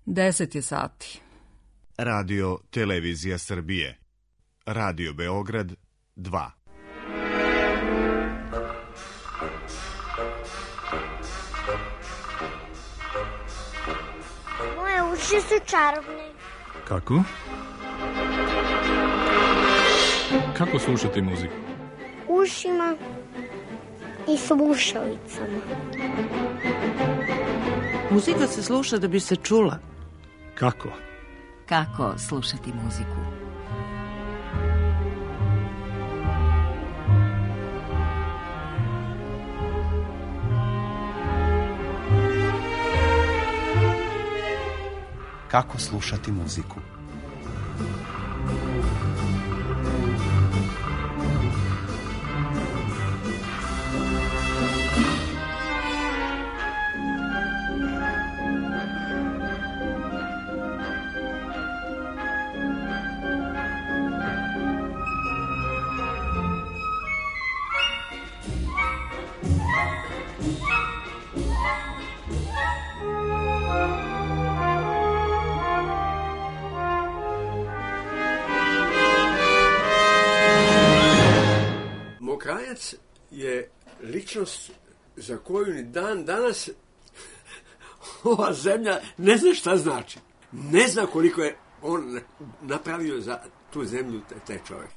10 je sati. Radio Televizija Srbije. Radio Beograd 2. Moje uši su čarobne. Kako? Kako slušate muziku? Ušima i slušalicama. Muzika se sluša da bi se čula. Kako? Kako slušati muziku? Kako slušati muziku? Mokrajac je ličnost za koju ni dan danas ova zemlja ne zna šta znači. Ne zna koliko je on napravio za tu zemlju, taj čovjek.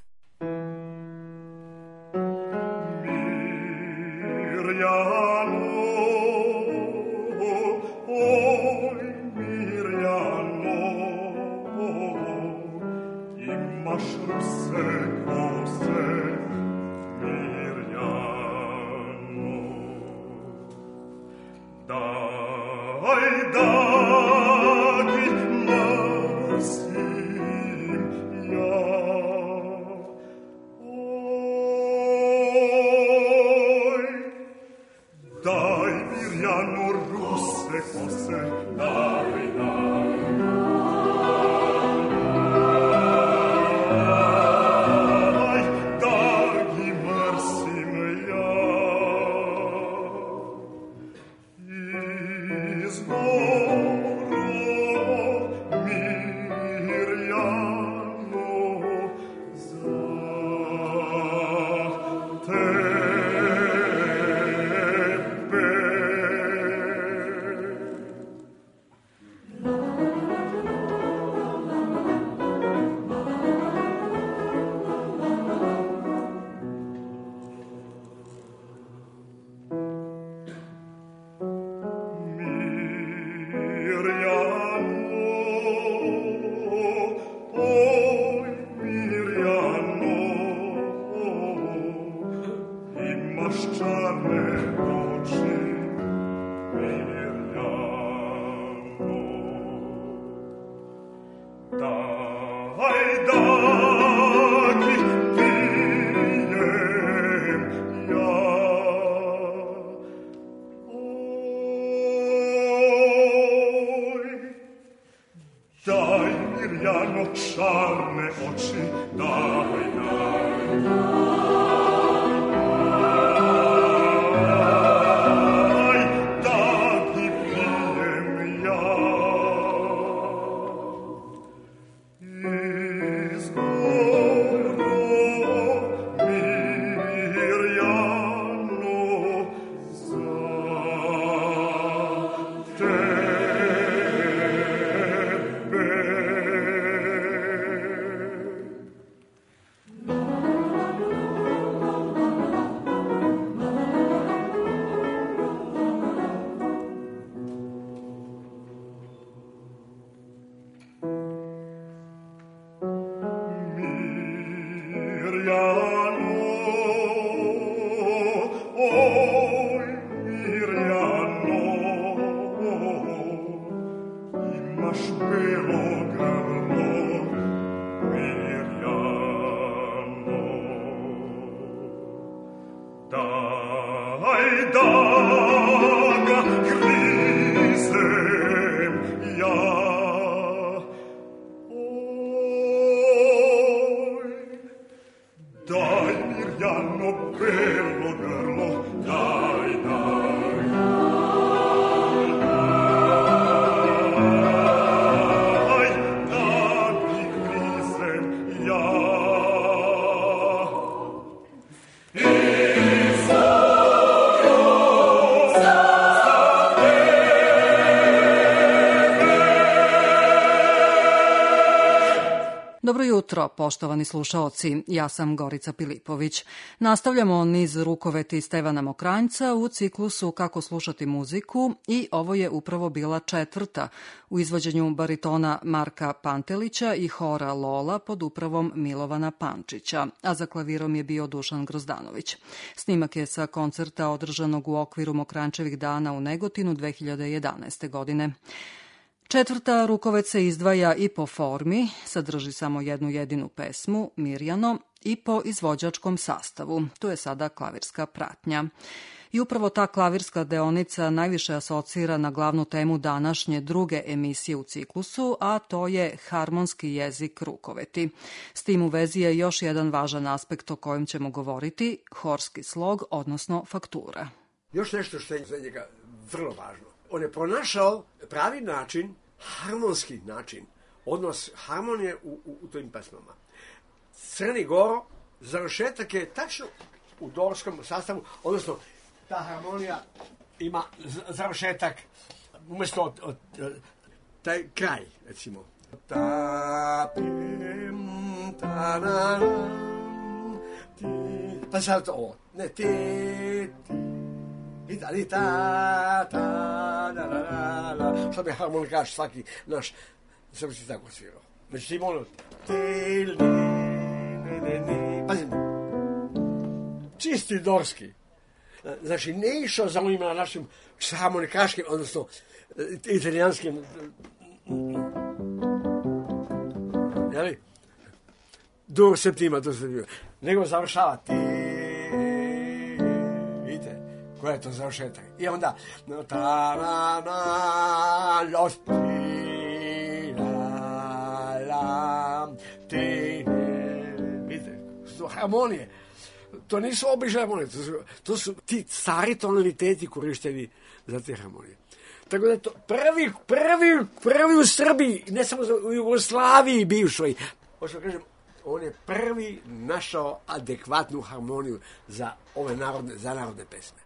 Daj, Dobro jutro, poštovani slušaoci. Ja sam Gorica Pilipović. Nastavljamo niz rukoveti Stevana Mokranjca u ciklusu Kako slušati muziku i ovo je upravo bila četvrta u izvođenju baritona Marka Pantelića i hora Lola pod upravom Milovana Pančića, a za klavirom je bio Dušan Grozdanović. Snimak je sa koncerta održanog u okviru Mokranjčevih dana u Negotinu 2011. godine. Četvrta rukovec se izdvaja i po formi, sadrži samo jednu jedinu pesmu, Mirjano, i po izvođačkom sastavu. Tu je sada klavirska pratnja. I upravo ta klavirska deonica najviše asocira na glavnu temu današnje druge emisije u ciklusu, a to je harmonski jezik rukoveti. S tim u vezi je još jedan važan aspekt o kojem ćemo govoriti, horski slog, odnosno faktura. Još nešto što je za njega vrlo važno. On je pronašao pravi način, harmonski način, odnos harmonije u tim pesmama. Crni Goro, završetak je tačno u dorskom sastavu, odnosno ta harmonija ima završetak umjesto taj kraj, recimo. Pa sad ovo, ne, što bi harmonikaš svaki naš srpski tako svirao. Međutim, ono pazim, čisti dorski. Znači, ne išao za ovim našim harmonikaškim, odnosno italijanskim, jeli? Do septima, nego završava koja je to završetak. I onda vidite, to harmonije. To nisu obične harmonije, to su ti stari tonaliteti korišteni za te harmonije. Tako da je to prvi u Srbiji, ne samo u Jugoslaviji bivšoj. Hoću da kažem, on je prvi našao adekvatnu harmoniju za ove narodne pesme.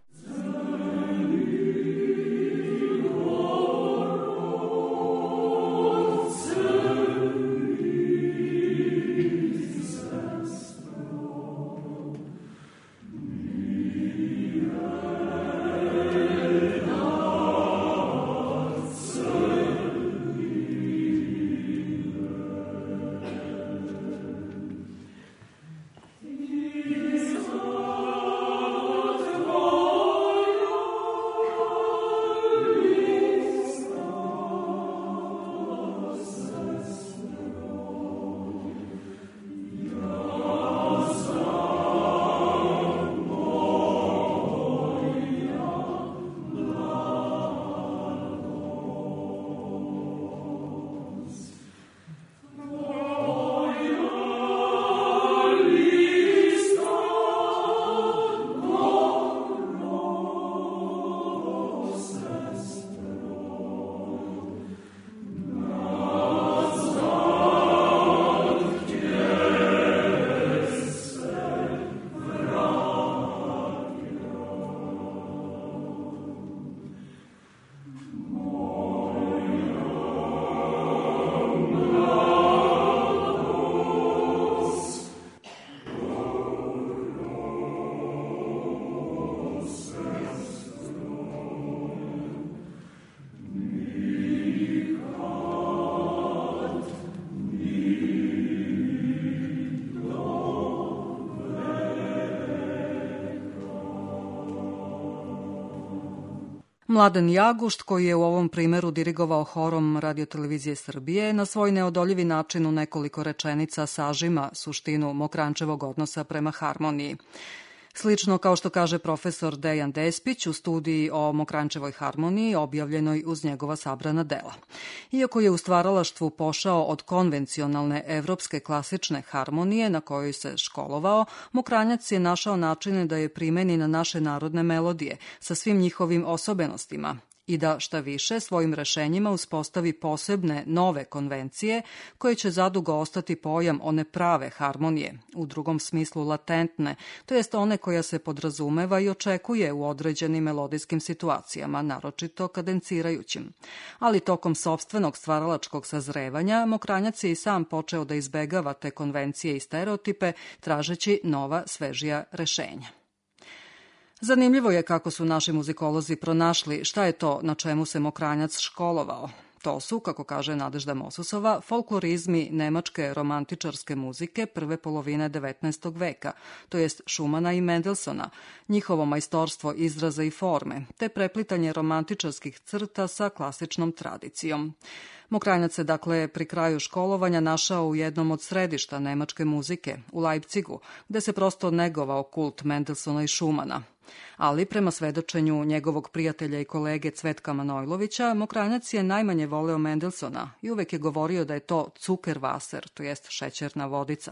Mladen Jagušt, koji je u ovom primeru dirigovao horom Radiotelevizije Srbije, na svoj neodoljivi način u nekoliko rečenica sažima suštinu Mokranjčevog odnosa prema harmoniji. Slično kao što kaže profesor Dejan Despić u studiji o Mokranjčevoj harmoniji objavljenoj uz njegova sabrana dela. Iako je u stvaralaštvu pošao od konvencionalne evropske klasične harmonije na kojoj se školovao, Mokranjac je našao načine da je primeni na naše narodne melodije sa svim njihovim osobenostima i da, šta više, svojim rešenjima uspostavi posebne nove konvencije koje će zadugo ostati pojam one prave harmonije, u drugom smislu latentne, to jest one koja se podrazumeva i očekuje u određenim melodijskim situacijama, naročito kadencirajućim. Ali tokom sopstvenog stvaralačkog sazrevanja, Mokranjac je i sam počeo da izbegava te konvencije i stereotipe, tražeći nova, svežija rešenja. Zanimljivo je kako su naši muzikolozi pronašli šta je to na čemu se Mokranjac školovao. To su, kako kaže Nadežda Mosusova, folklorizmi nemačke romantičarske muzike prve polovine 19. veka, to jest Schumana i Mendelsona, njihovo majstorstvo izraza i forme, te preplitanje romantičarskih crta sa klasičnom tradicijom. Mokranjac se, dakle, pri kraju školovanja našao u jednom od središta nemačke muzike, u Leipzigu, gde se prosto negovao kult Mendelsona i Schumana. Ali, prema svedočenju njegovog prijatelja i kolege Cvetka Manojlovića, Mokranjac je najmanje voleo Mendelsona i uvek je govorio da je to Zuckerwasser, to jest šećerna vodica.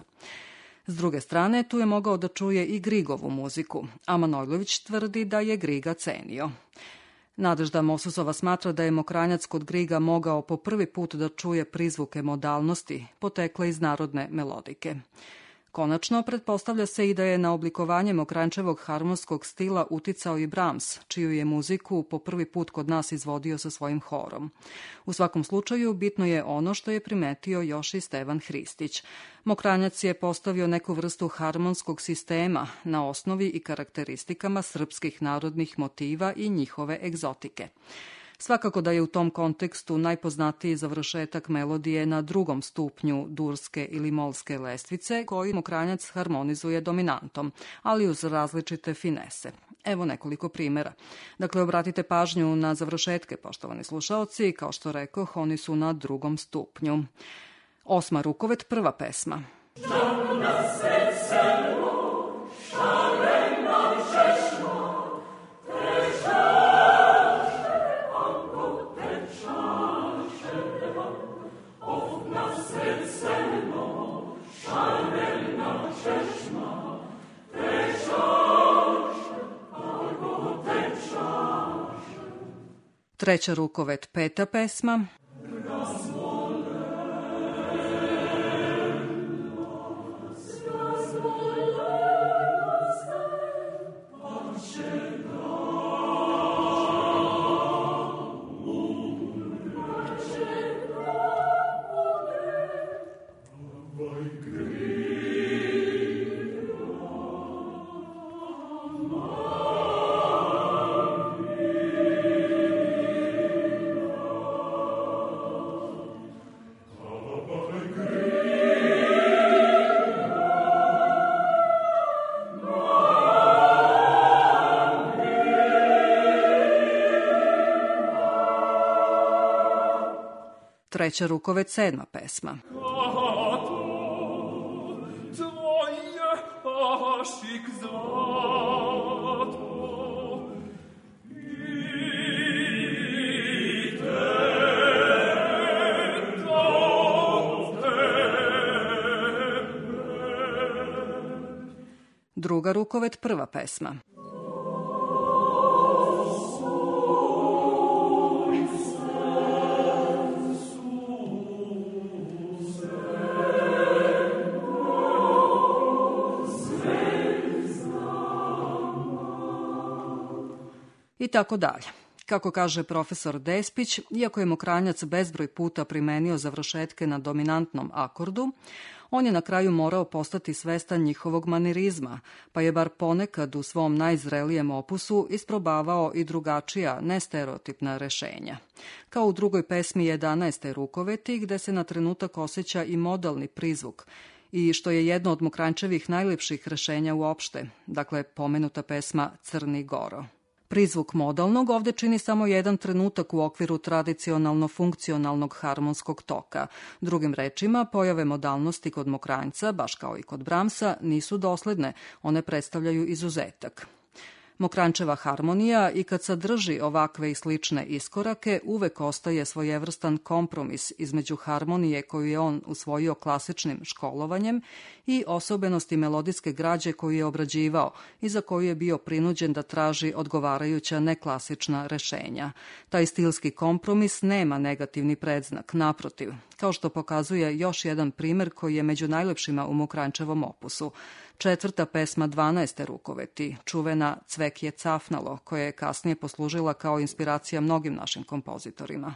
S druge strane, tu je mogao da čuje i Grigovu muziku, a Manojlović tvrdi da je Griga cenio. Nadežda Mosusova smatra da je Mokranjac kod Griga mogao po prvi put da čuje prizvuke modalnosti, potekle iz narodne melodike. Konačno, pretpostavlja se i da je na oblikovanje Mokranjčevog harmonskog stila uticao i Brahms, čiju je muziku po prvi put kod nas izvodio sa svojim horom. U svakom slučaju, bitno je ono što je primetio još i Stevan Hristić. Mokranjac je postavio neku vrstu harmonskog sistema na osnovi i karakteristikama srpskih narodnih motiva i njihove egzotike. Svakako da je u tom kontekstu najpoznatiji završetak melodije na drugom stupnju durske ili molske lestvice, koji Mokranjac harmonizuje dominantom, ali uz različite finese. Evo nekoliko primjera. Dakle, obratite pažnju na završetke, poštovani slušaoci, kao što rekoh, oni su na drugom stupnju. 8. rukovet, prva pesma. Treća rukovet, peta pesma. Treća rukovet, sedma pesma. Druga rukovet, prva pesma. I tako dalje. Kako kaže profesor Despić, iako je Mokranjac bezbroj puta primenio završetke na dominantnom akordu, on je na kraju morao postati svestan njihovog manirizma, pa je bar ponekad u svom najzrelijem opusu isprobavao i drugačija, nestereotipna rešenja. Kao u drugoj pesmi 11. rukoveti, gde se na trenutak osjeća i modalni prizvuk, i što je jedno od Mokranjčevih najlepših rešenja uopšte, dakle pomenuta pesma Crni Goro. Prizvuk modalnog ovde čini samo jedan trenutak u okviru tradicionalno-funkcionalnog harmonskog toka. Drugim rečima, pojave modalnosti kod Mokranjca, baš kao i kod Brahmsa, nisu dosledne, one predstavljaju izuzetak. Mokranjčeva harmonija i kad sadrži ovakve i slične iskorake, uvek ostaje svojevrstan kompromis između harmonije koju je on usvojio klasičnim školovanjem i osobenosti melodijske građe koju je obrađivao i za koju je bio prinuđen da traži odgovarajuća neklasična rešenja. Taj stilski kompromis nema negativni predznak, naprotiv, kao što pokazuje još jedan primer koji je među najlepšima u Mokranjčevom opusu. 4. pesma 12. rukoveti, čuvena Cvek je cafnalo, koja je kasnije poslužila kao inspiracija mnogim našim kompozitorima.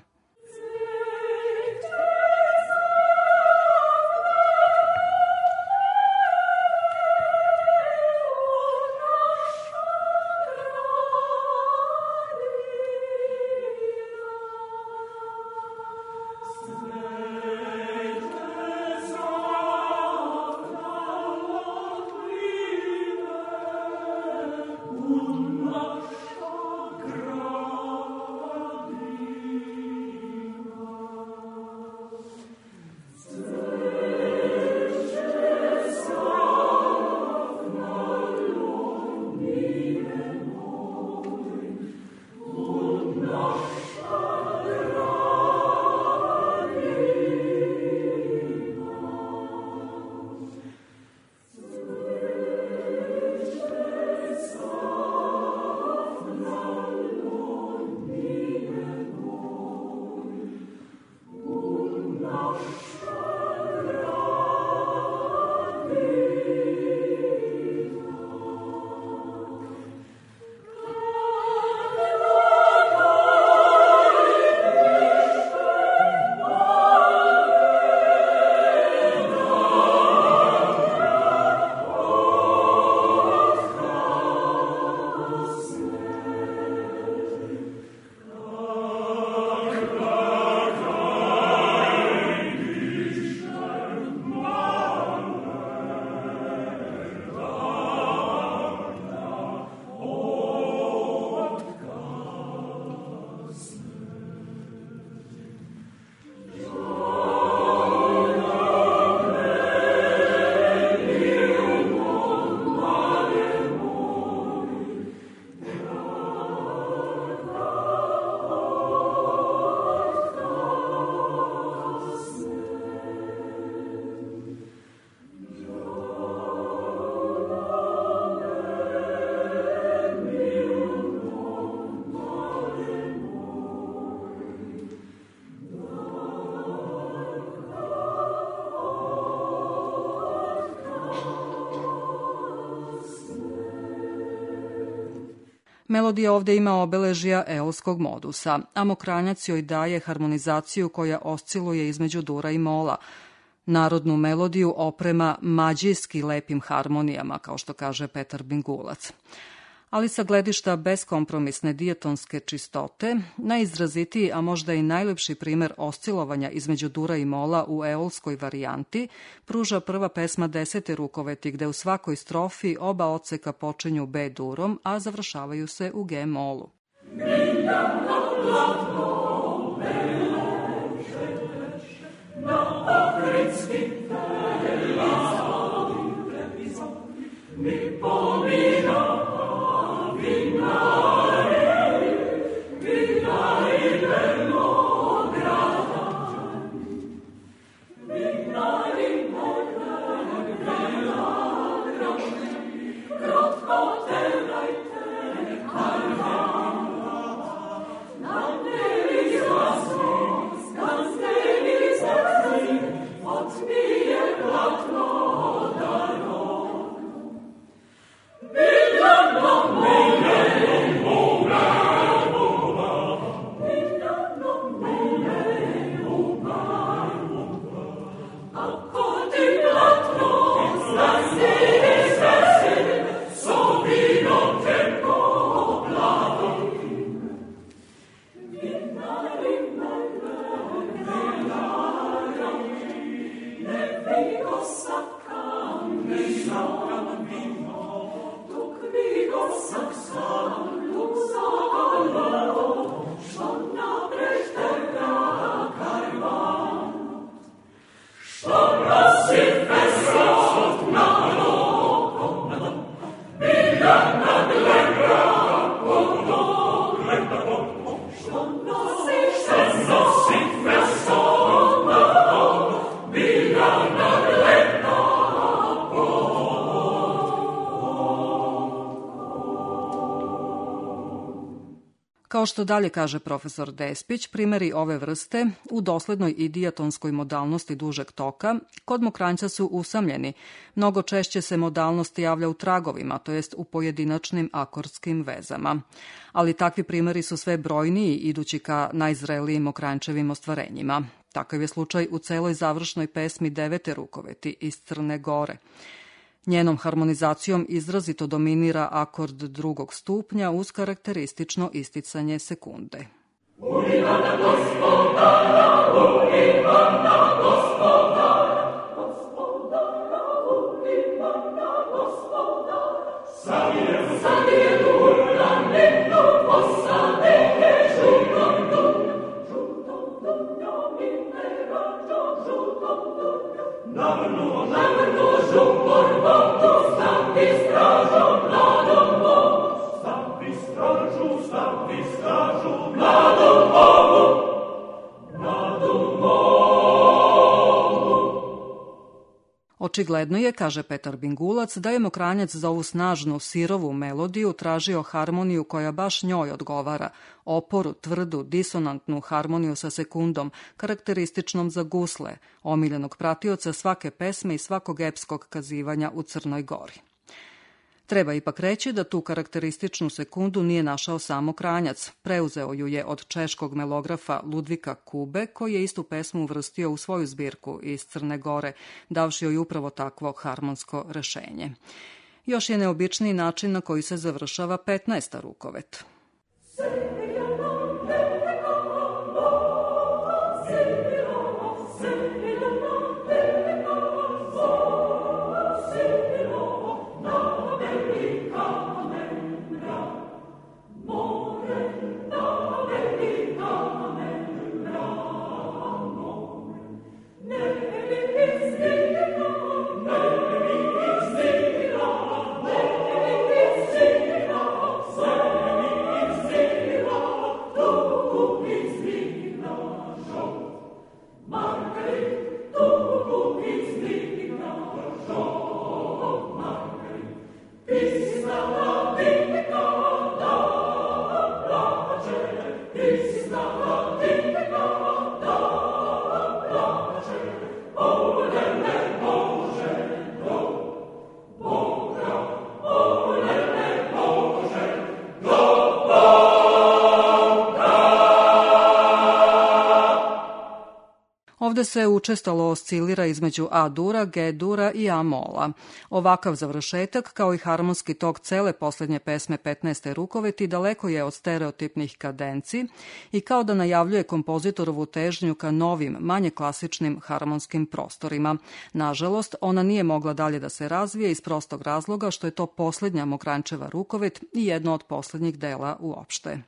Melodija ovde ima obeležja eolskog modusa, a Mokranjac joj daje harmonizaciju koja osciluje između dura i mola. Narodnu melodiju oprema mađijski lepim harmonijama, kao što kaže Petar Bingulac. Ali sa gledišta beskompromisne dijatonske čistote, najizrazitiji, a možda i najlepši primer oscilovanja između dura i mola u eolskoj varijanti pruža prva pesma 10. rukoveti, gde u svakoj strofi oba odseka počinju B durom, a završavaju se u G molu. Thank you. Kao što dalje kaže profesor Despić, primjeri ove vrste u doslednoj i dijatonskoj modalnosti dužeg toka kod mokranjca su usamljeni. Mnogo češće se modalnost javlja u tragovima, to jest u pojedinačnim akordskim vezama. Ali takvi primjeri su sve brojniji, idući ka najzrelijim mokranjčevim ostvarenjima. Takav je slučaj u celoj završnoj pesmi Devete rukoveti iz Crne Gore. Njenom harmonizacijom izrazito dominira akord drugog stupnja uz karakteristično isticanje sekunde. Očigledno je, kaže Petar Bingulac, da je Mokranjac za ovu snažnu, sirovu melodiju tražio harmoniju koja baš njoj odgovara, oporu, tvrdu, disonantnu harmoniju sa sekundom, karakterističnom za gusle, omiljenog pratioca svake pesme i svakog epskog kazivanja u Crnoj Gori. Treba ipak reći da tu karakterističnu sekundu nije našao samo Kranjac. Preuzeo ju je od češkog melografa Ludvika Kube, koji je istu pesmu uvrstio u svoju zbirku iz Crne Gore, davši joj upravo takvo harmonsko rešenje. Još je neobičniji način na koji se završava 15. rukovet. Ovde se učestalo oscilira između A-dura, G-dura i A-mola. Ovakav završetak, kao i harmonski tok cele poslednje pesme 15. rukoveti, daleko je od stereotipnih kadenci i kao da najavljuje kompozitorovu težnju ka novim, manje klasičnim harmonskim prostorima. Nažalost, ona nije mogla dalje da se razvije iz prostog razloga što je to poslednja Mokranjčeva rukovet i jedno od poslednjih dela uopšte.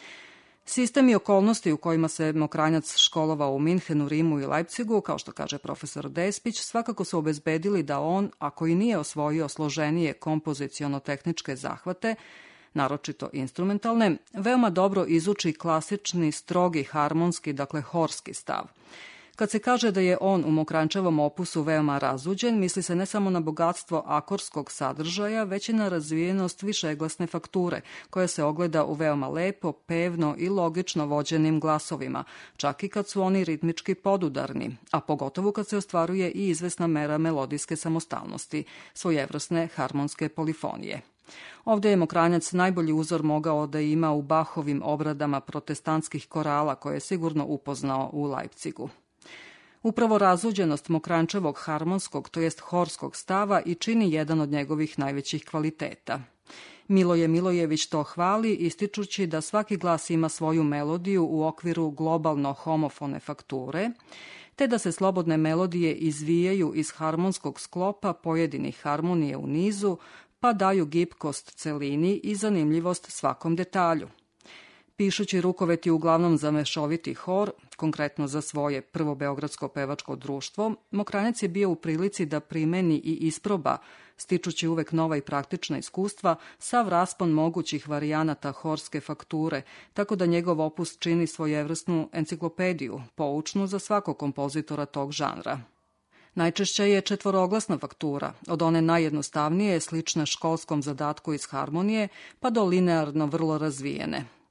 Sistem i okolnosti u kojima se Mokranjac školovao u Minhenu, Rimu i Leipzigu, kao što kaže profesor Despić, svakako su obezbedili da on, ako i nije osvojio složenije kompoziciono-tehničke zahvate, naročito instrumentalne, veoma dobro izuči klasični, strogi, harmonski, dakle horski stav. Kad se kaže da je on u Mokranjčevom opusu veoma razuđen, misli se ne samo na bogatstvo akorskog sadržaja, već i na razvijenost višeglasne fakture, koja se ogleda u veoma lepo, pevno i logično vođenim glasovima, čak i kad su oni ritmički podudarni, a pogotovo kad se ostvaruje i izvesna mera melodijske samostalnosti, svojevrsne harmonske polifonije. Ovde je Mokranjac najbolji uzor mogao da ima u Bachovim obradama protestantskih korala, koje je sigurno upoznao u Leipzigu. Upravo razuđenost Mokranjčevog harmonskog, to jest horskog stava i čini jedan od njegovih najvećih kvaliteta. Miloje Milojević to hvali, ističući da svaki glas ima svoju melodiju u okviru globalno homofone fakture, te da se slobodne melodije izvijaju iz harmonskog sklopa pojedinih harmonije u nizu, pa daju gibkost celini i zanimljivost svakom detalju. Pišući rukoveti uglavnom za mešoviti hor, konkretno za svoje prvo beogradsko pevačko društvo, Mokranjac je bio u prilici da primeni i isproba, stičući uvek nova i praktična iskustva, sav raspon mogućih varijanata horske fakture, tako da njegov opus čini svojevrsnu enciklopediju, poučnu za svakog kompozitora tog žanra. Najčešće je četvoroglasna faktura, od one najjednostavnije, slične školskom zadatku iz harmonije, pa do linearno vrlo razvijene.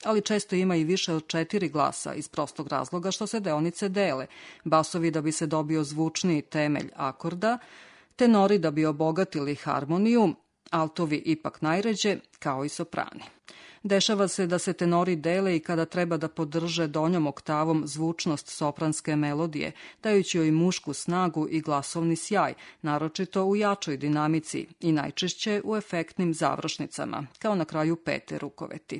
ali često ima i više od 4 glasa iz prostog razloga što se deonice dele, basovi da bi se dobio zvučniji temelj akorda, tenori da bi obogatili harmoniju, altovi ipak najređe, kao i soprani. Dešava se da se tenori dele i kada treba da podrže donjom oktavom zvučnost sopranske melodije, dajući joj mušku snagu i glasovni sjaj, naročito u jačoj dinamici i najčešće u efektnim završnicama, kao na kraju Pete Rukoveti.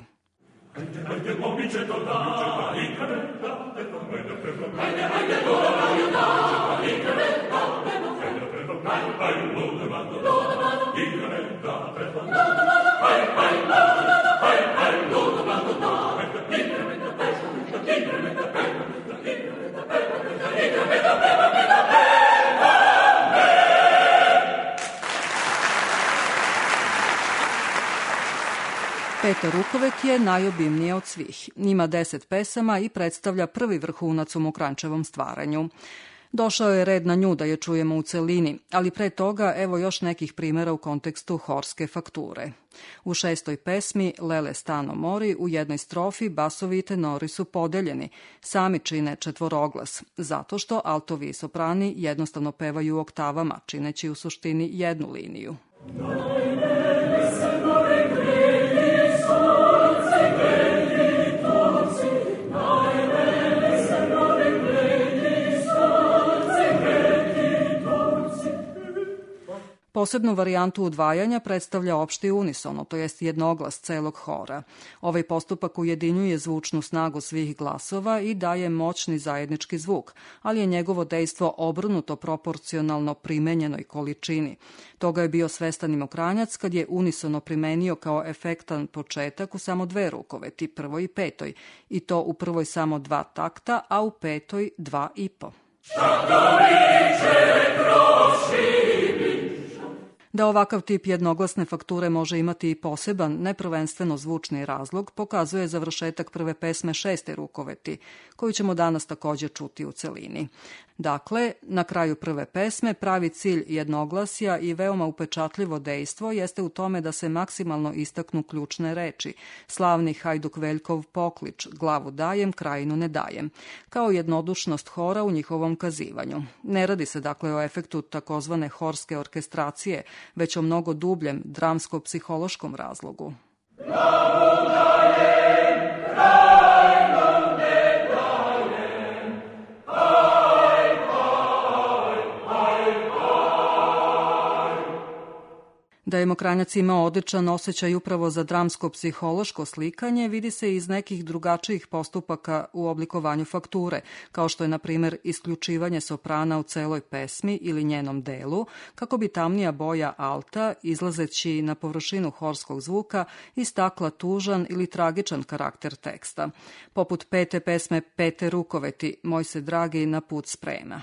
Pete Rukovet je najobimnije od svih. Ima 10 pesama i predstavlja prvi vrhunac u Mokranjčevom stvaranju. Došao je red na nju da je čujemo u celini, ali pre toga evo još nekih primjera u kontekstu horske fakture. U 6. pesmi Lele stano mori u jednoj strofi basovi i tenori su podeljeni, sami čine četvoroglas, zato što altovi i soprani jednostavno pevaju u oktavama, čineći u suštini jednu liniju. Posebnu varijantu udvajanja predstavlja opšti unisono, to jest jednoglas celog hora. Ovaj postupak ujedinjuje zvučnu snagu svih glasova i daje moćni zajednički zvuk, ali je njegovo dejstvo obrnuto proporcionalno primenjenoj količini. Toga je bio svestan i Mokranjac kad je unisono primenio kao efektan početak u samo 2 rukoveti, prvoj i petoj, i to u prvoj samo 2 takta, a u petoj 2,5. Da ovakav tip jednoglasne fakture može imati i poseban, neprvenstveno zvučni razlog, pokazuje završetak prve pesme 6. Rukoveti, koju ćemo danas također čuti u celini. Dakle, na kraju prve pesme pravi cilj jednoglasja i veoma upečatljivo dejstvo jeste u tome da se maksimalno istaknu ključne reči, slavni Hajduk Veljkov poklič, glavu dajem, krajinu ne dajem, kao jednodušnost hora u njihovom kazivanju. Ne radi se dakle o efektu takozvane horske orkestracije, već o mnogo dubljem dramsko-psihološkom razlogu. Glavu dajem, krajinu ne dajem, Da je Mokranjac imao odličan osjećaj upravo za dramsko-psihološko slikanje vidi se iz nekih drugačijih postupaka u oblikovanju fakture, kao što je, na primjer, isključivanje soprana u celoj pesmi ili njenom delu, kako bi tamnija boja alta, izlazeći na površinu horskog zvuka, istakla tužan ili tragičan karakter teksta, poput 5. pesme Pete Rukoveti, Moj se dragi na put sprema.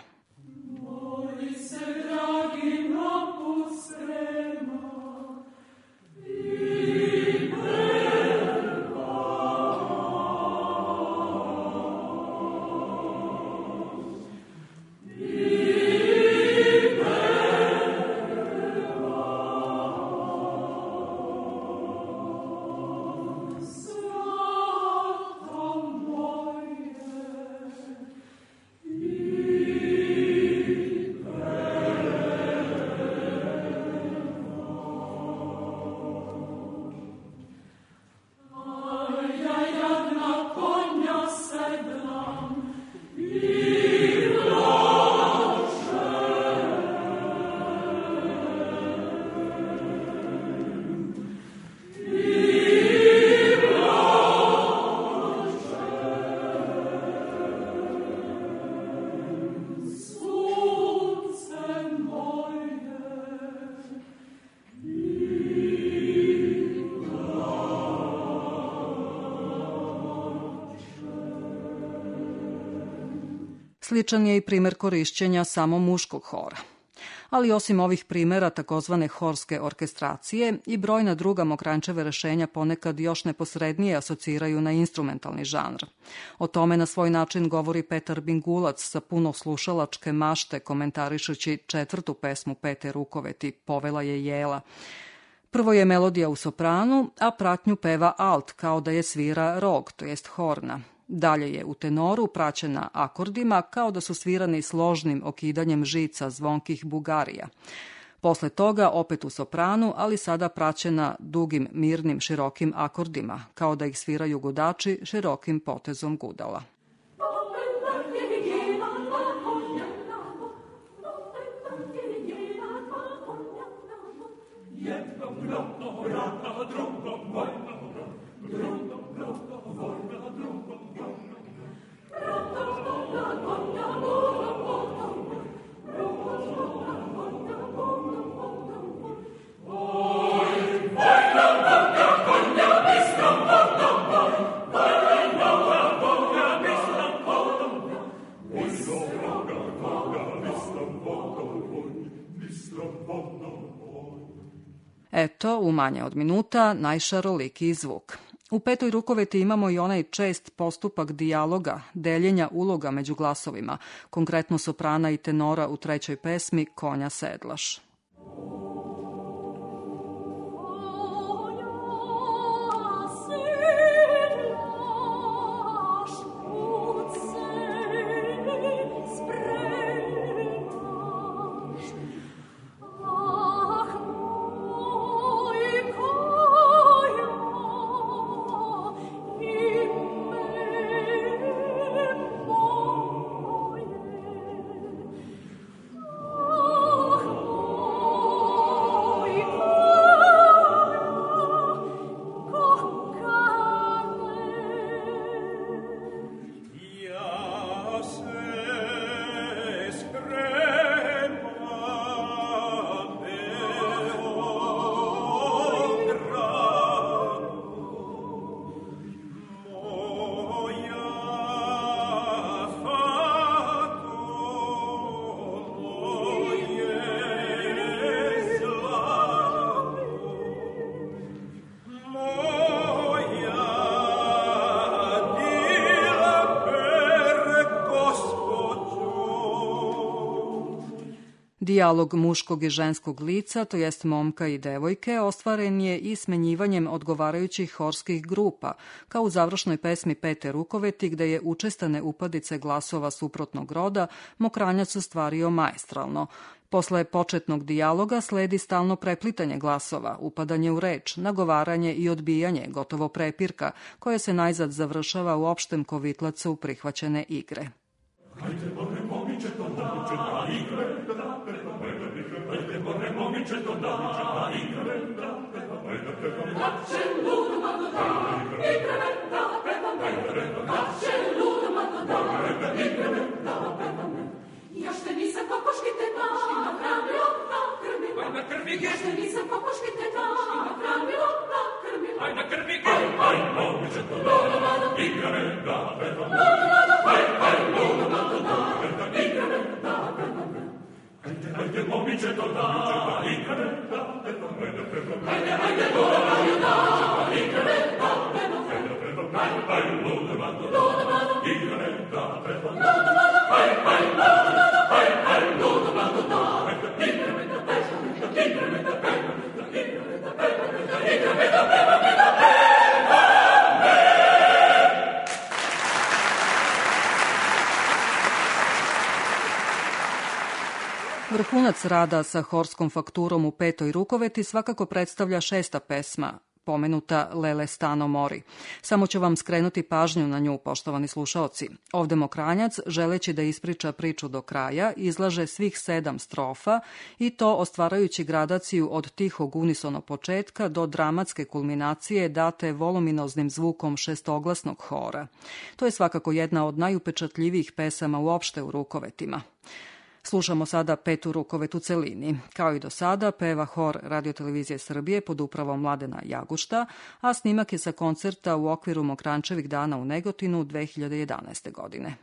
Sličan je i primer korišćenja samo muškog hora. Ali osim ovih primera takozvane horske orkestracije i brojna druga Mokranjčeva rešenja ponekad još neposrednije asociraju na instrumentalni žanr. O tome na svoj način govori Petar Bingulac sa puno slušalačke mašte komentarišući 4. pesmu Pete Rukoveti, Povela je jela. Prvo je melodija u sopranu, a pratnju peva alt, kao da je svira rog, to jest horna. Dalje je u tenoru praćena akordima, kao da su svirani složnim okidanjem žica zvonkih bugarija. Posle toga opet u sopranu, ali sada praćena dugim, mirnim, širokim akordima, kao da ih sviraju gudači širokim potezom gudala. Eto, u manje od minuta, najšarolikiji zvuk. U Petoj rukoveti imamo i onaj čest postupak dijaloga, deljenja uloga među glasovima, konkretno soprana i tenora u trećoj pesmi Konja sedlaš. Dijalog muškog i ženskog lica, to jest momka i devojke, ostvaren je i smenjivanjem odgovarajućih horskih grupa, kao u završnoj pesmi Pete rukoveti, gde je učestane upadice glasova suprotnog roda Mokranjac ostvario maestralno. Posle početnog dijaloga sledi stalno preplitanje glasova, upadanje u reč, nagovaranje i odbijanje, gotovo prepirka, koje se najzad završava u opštem kovitlacu prihvaćene igre. Hajde, borre, momiče, to naviče, da igre, hajde, borre, momiče, to naviče, da igre, Kače ludma do da, igre, da pevam, kače ludma do da, igre, da pevam. Još te nisam kokoški te daš, napravilo na krmi, na krmi, još te nisam kokoški te daš, napravilo na krmi, na krmi, momiče, to naviče, igre, da pevam, ludma do da, igre, da pevam. Hajde, momiče, to da, igre, da pevam, hajde, ludma do da, igre, da pevam, hajde, ludma do da, igre, da pevam, ludma do da, igre, da pevam, igre, da pevam, igre, da pevam, igre, da pevam, Vrhunac rada sa horskom fakturom u Petoj rukoveti svakako predstavlja šesta pesma, pomenuta Lele Stano mori. Samo ću vam skrenuti pažnju na nju, poštovani slušaoci. Ovde Mokranjac, želeći da ispriča priču do kraja, izlaže svih 7 strofa i to ostvarajući gradaciju od tihog unisono početka do dramatske kulminacije date voluminoznim zvukom šestoglasnog hora. To je svakako jedna od najupečatljivijih pesama uopšte u rukovetima. Slušamo sada Petu rukovet u celini. Kao i do sada, peva hor Radiotelevizije Srbije pod upravom Mladena Jagušta, a snimak je sa koncerta u okviru Mokrančevih dana u Negotinu 2011. godine.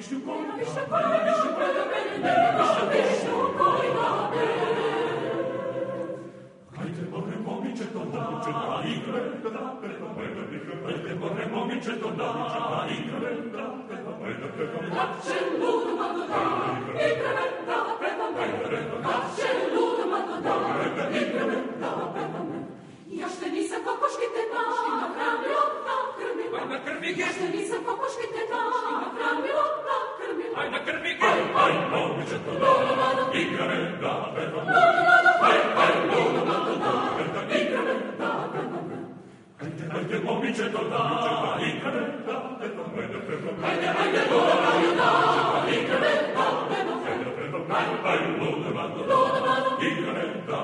Ja što nisam kokoški teta, nahranilo, nakrmilo. Aj na krmike. Ja što nisam kokoški teta, nahranilo, nakrmilo. Aj na krmike. Aj, momiče to da, igrame da, aj, momiče to da, igrame da, ajde, momiče to da, igrame da, ajde, ludamano da, igrame da, aj, ludamano da, igrame da,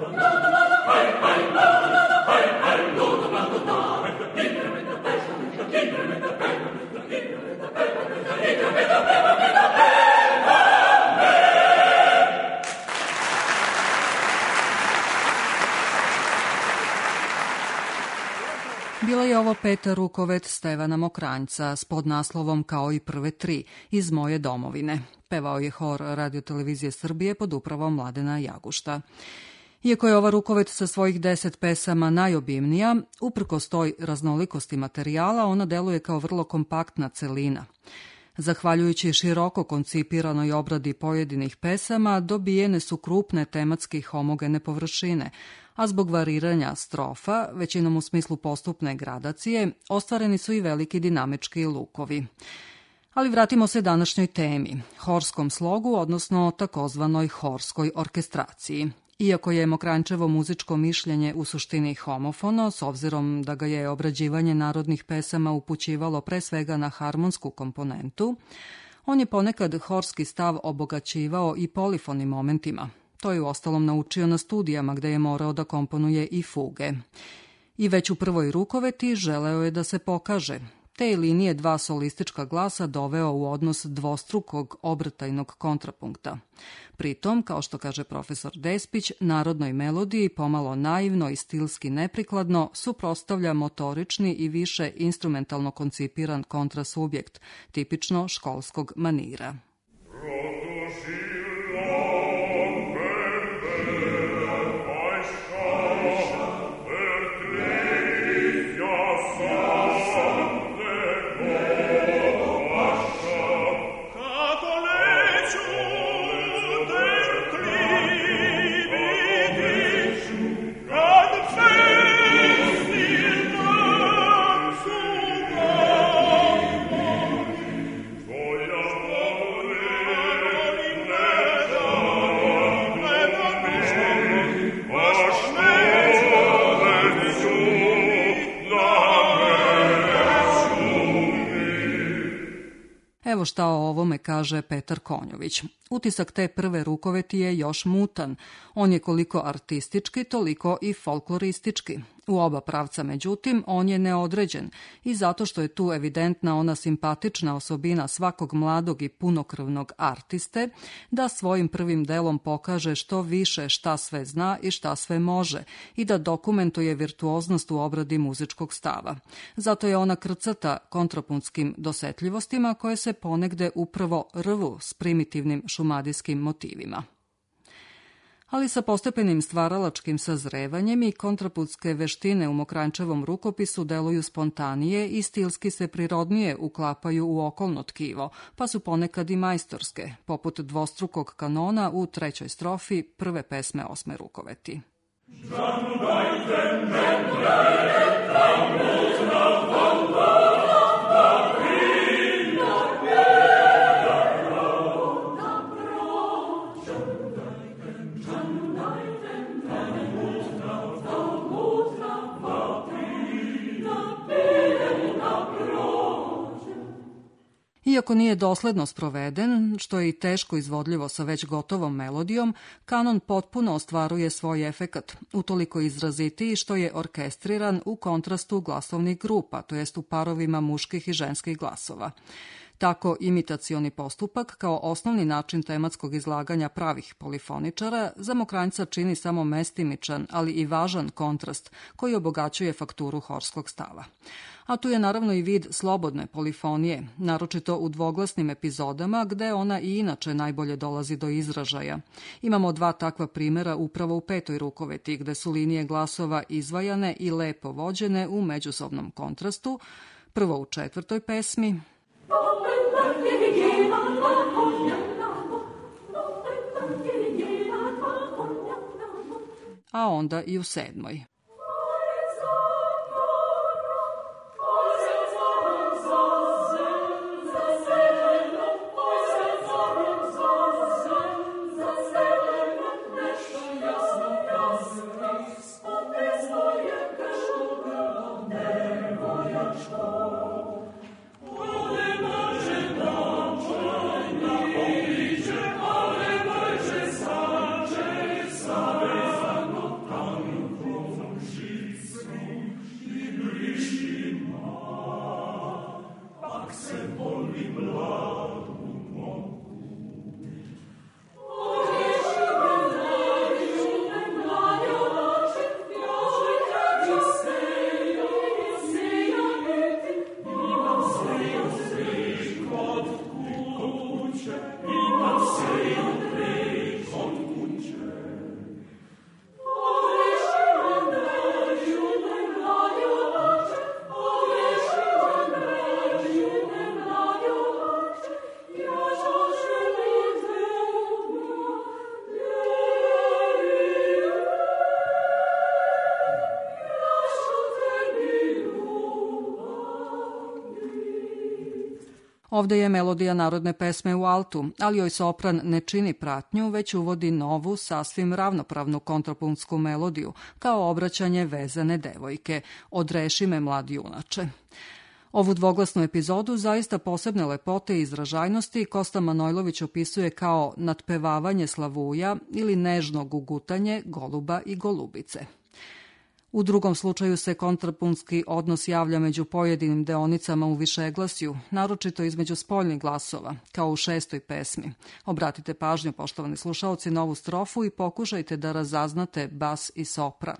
Bila je ovo peta rukovet Stevana Mokranjca s podnaslovom Kao i prve tri iz moje domovine. Pevao je hor Radio-televizije Srbije pod upravom Mladena Jagušta. Iako je ova rukovet sa svojih 10 pesama najobimnija, uprkos toj raznolikosti materijala, ona deluje kao vrlo kompaktna celina. Zahvaljujući široko koncipiranoj obradi pojedinih pesama, dobijene su krupne tematski homogene površine, a zbog variranja strofa, većinom u smislu postupne gradacije, ostvareni su i veliki dinamički lukovi. Ali vratimo se današnjoj temi, horskom slogu, odnosno takozvanoj horskoj orkestraciji. Iako je Mokranjčevo muzičko mišljenje u suštini homofono, s obzirom da ga je obrađivanje narodnih pesama upućivalo pre svega na harmonsku komponentu, on je ponekad horski stav obogaćivao i polifonim momentima. To je uostalom naučio na studijama gde je morao da komponuje i fuge. I već u prvoj rukoveti želeo je da se pokaže. Te linije dva solistička glasa doveo u odnos dvostrukog obrtajnog kontrapunkta. Pritom, kao što kaže profesor Despić, narodnoj melodiji pomalo naivno i stilski neprikladno suprotstavlja motorični i više instrumentalno koncipiran kontrasubjekt, tipično školskog manira. Evo šta o ovome kaže Petar Konjović. Utisak te prve rukoveti je još mutan. On je koliko artistički, toliko i folkloristički. U oba pravca, međutim, on je neodređen i zato što je tu evidentna ona simpatična osobina svakog mladog i punokrvnog artiste, da svojim prvim delom pokaže što više šta sve zna i šta sve može i da dokumentuje virtuoznost u obradi muzičkog stava. Zato je ona krcata kontrapuntskim dosetljivostima koje se ponegde upravo rvu s primitivnim šumadijskim motivima. Ali sa postepenim stvaralačkim sazrevanjem i kontrapuntske veštine u Mokranjčevom rukopisu deluju spontanije i stilski se prirodnije uklapaju u okolno tkivo, pa su ponekad i majstorske, poput dvostrukog kanona u trećoj strofi prve pesme osme rukoveti. Iako nije dosledno sproveden, što je i teško izvodljivo sa već gotovom melodijom, kanon potpuno ostvaruje svoj efekat, utoliko izrazitiji što je orkestriran u kontrastu glasovnih grupa, to jest u parovima muških i ženskih glasova. Tako imitacioni postupak kao osnovni način tematskog izlaganja pravih polifoničara za Mokranjca čini samo mestimičan, ali i važan kontrast koji obogaćuje fakturu horskog stava. A tu je naravno i vid slobodne polifonije, naročito u dvoglasnim epizodama gde ona i inače najbolje dolazi do izražaja. Imamo dva takva primera upravo u Petoj rukoveti, gde su linije glasova izvajane i lepo vođene u međusobnom kontrastu, prvo u četvrtoj pesmi, a onda i u sedmoj. Ovde je melodija narodne pesme u altu, ali joj sopran ne čini pratnju, već uvodi novu, sasvim ravnopravnu kontrapuntsku melodiju, kao obraćanje vezane devojke, odreši me mlad junače. Ovu dvoglasnu epizodu zaista posebne lepote i izražajnosti Kosta Manojlović opisuje kao natpevavanje slavuja ili nežno gugutanje goluba i golubice. U drugom slučaju se kontrapunski odnos javlja među pojedinim deonicama u višeglasju, naročito između spoljnih glasova, kao u šestoj pesmi. Obratite pažnju, poštovani slušaoci, na ovu strofu i pokušajte da razaznate bas i sopran.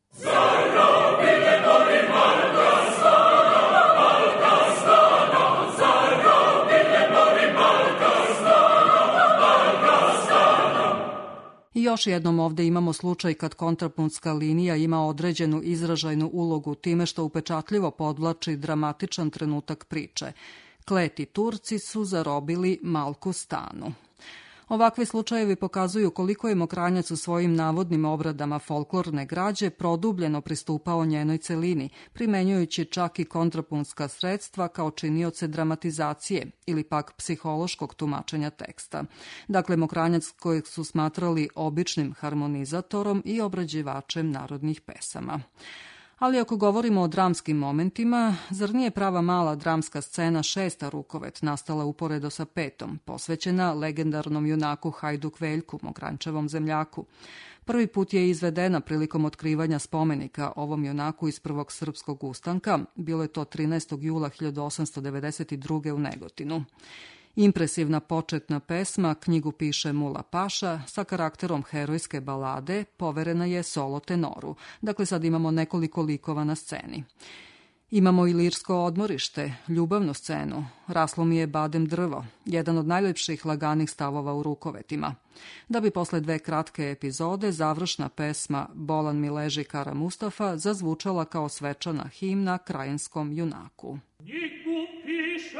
I još jednom ovde imamo slučaj kad kontrapuntska linija ima određenu izražajnu ulogu time što upečatljivo podvlači dramatičan trenutak priče. Kleti Turci su zarobili Malku Stanu. Ovakvi slučajevi pokazuju koliko je Mokranjac u svojim navodnim obradama folklorne građe produbljeno pristupao njenoj celini, primenjujući čak i kontrapunska sredstva kao činioce dramatizacije ili pak psihološkog tumačenja teksta. Dakle, Mokranjac kojeg su smatrali običnim harmonizatorom i obrađivačem narodnih pesama. Ali ako govorimo o dramskim momentima, zar nije prava mala dramska scena šesta rukovet nastala uporedo sa petom, posvećena legendarnom junaku Hajduk Veljku, Mokranjčevom zemljaku. Prvi put je izvedena prilikom otkrivanja spomenika ovom junaku iz Prvog srpskog ustanka, bilo je to 13. jula 1892. u Negotinu. Impresivna početna pesma, knjigu piše Mula Paša, sa karakterom herojske balade, poverena je solo tenoru. Dakle, sad imamo nekoliko likova na sceni. Imamo i lirsko odmorište, ljubavnu scenu, raslo mi je badem drvo, jedan od najlepših laganih stavova u rukovetima. Da bi posle dve kratke epizode završna pesma Bolan mi leži Kara Mustafa zazvučala kao svečana himna krajinskom junaku. Knjigu piše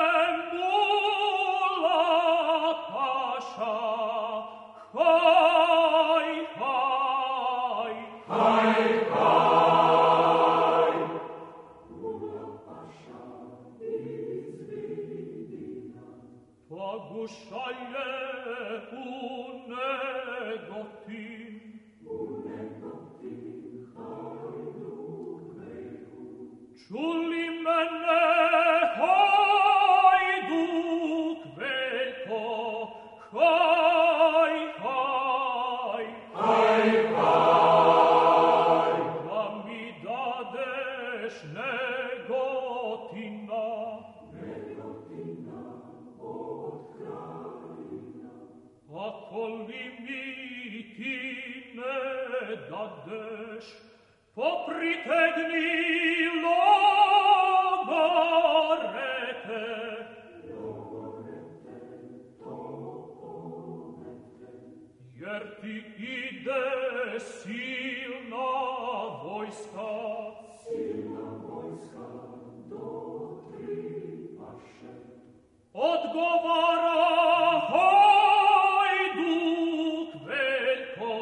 Mula Paša, haj, haj, haj, haj. Mula Paša iz Vidina, pa gušalje u Negotin, Hajduk Veljku. Čuli mene, Hajduk ako li mi ti ne dadeš, popritegni logorete. Jer ti ide silna vojska, do Tripaše. Odgovara hajduk veljko,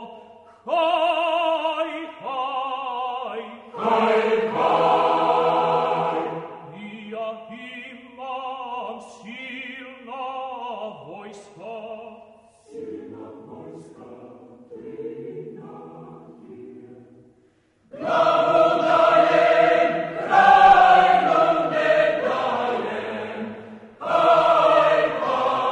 haj, haj, haj, haj. I ja imam silna vojska, glavu dajem, krajnom ne dajem, haj, haj.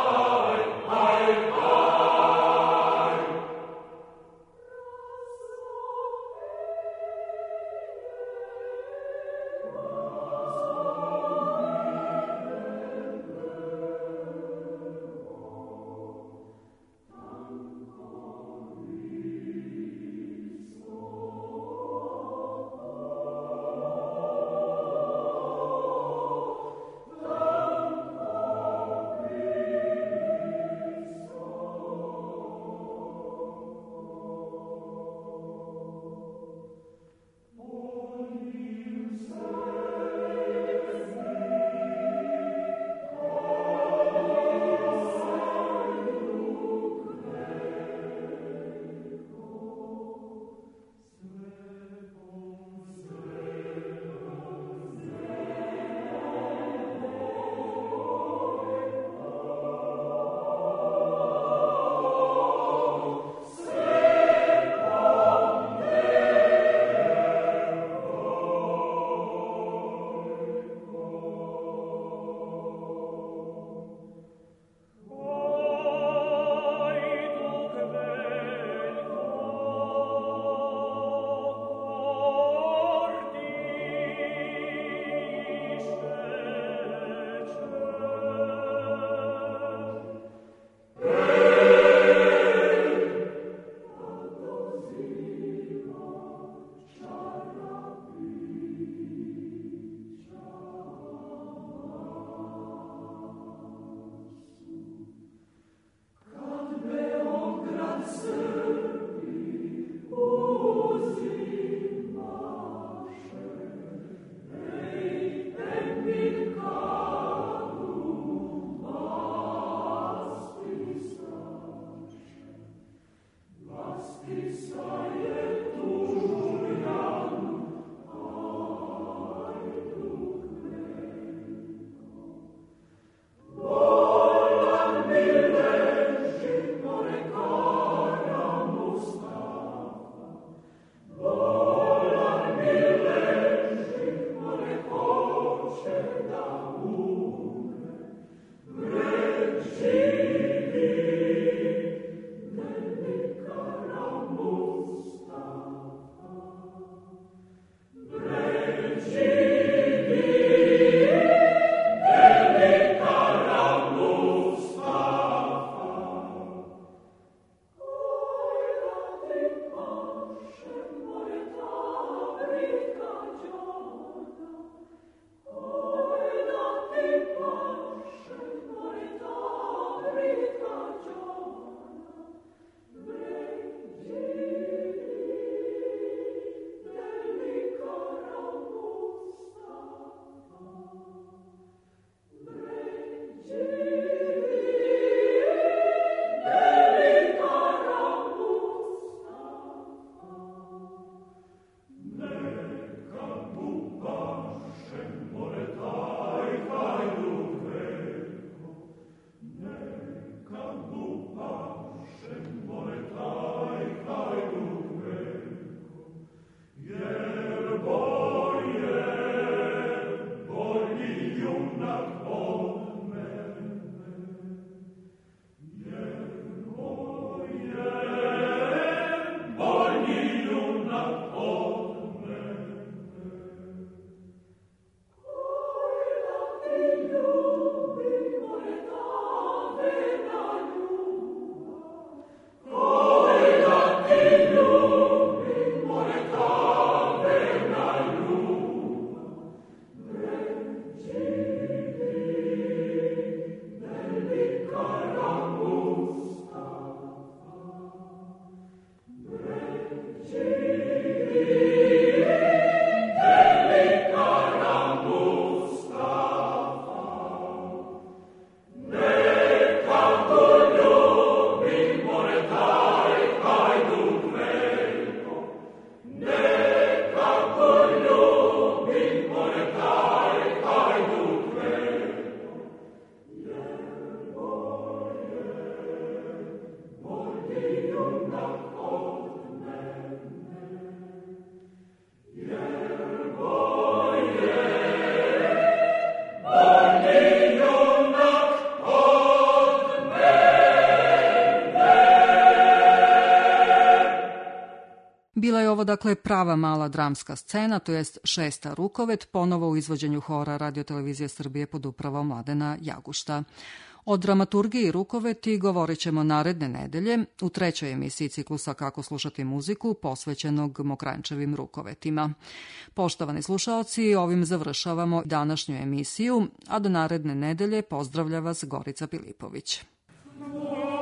Bila je ovo dakle prava mala dramska scena, to jest šesta Rukovet, ponovo u izvođenju hora Radio-televizije Srbije pod upravom Mladena Jagušta. O dramaturgiji Rukoveti govorit ćemo naredne nedelje u trećoj emisiji ciklusa Kako slušati muziku posvećenog Mokranjčevim Rukovetima. Poštovani slušaoci, ovim završavamo današnju emisiju, a do naredne nedelje pozdravlja vas Gorica Pilipović.